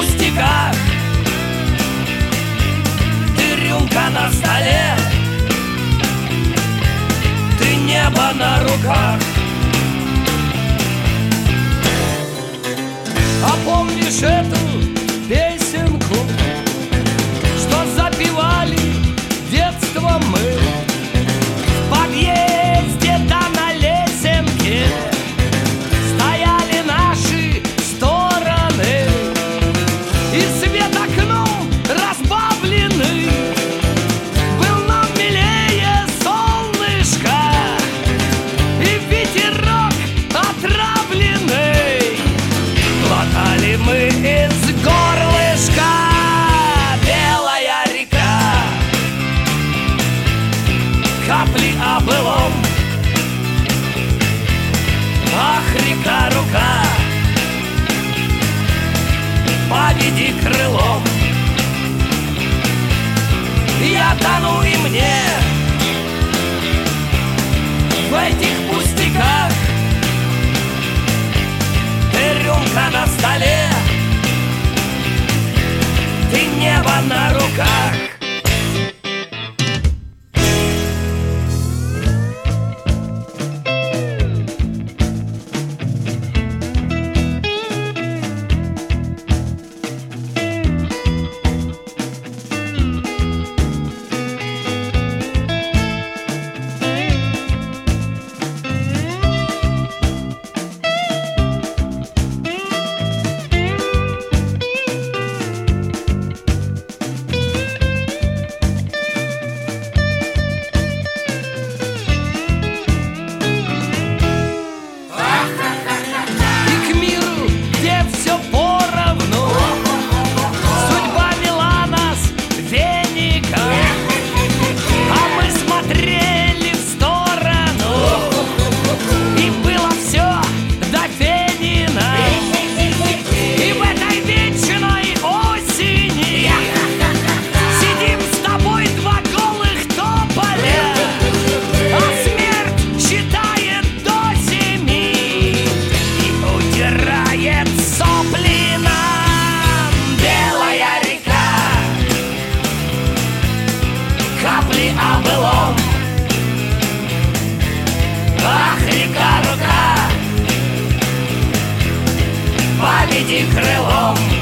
пустяках. Ты рюмка на столе, ты небо на руках. А помнишь эту песенку, что запевали детство мы? В подъезде да на лесенке стояли наши стороны, и свет окном разбавленный был нам милее солнышко, и ветерок отравленный глотали мы из горлышка. Белая река, капли о былом. Ах, река-рука, поведи крылом. Я тону, и мне в этих пустяках. Ты рюмка на столе, ты небо на руках. О былом. Ах, река-рука, поведи крылом.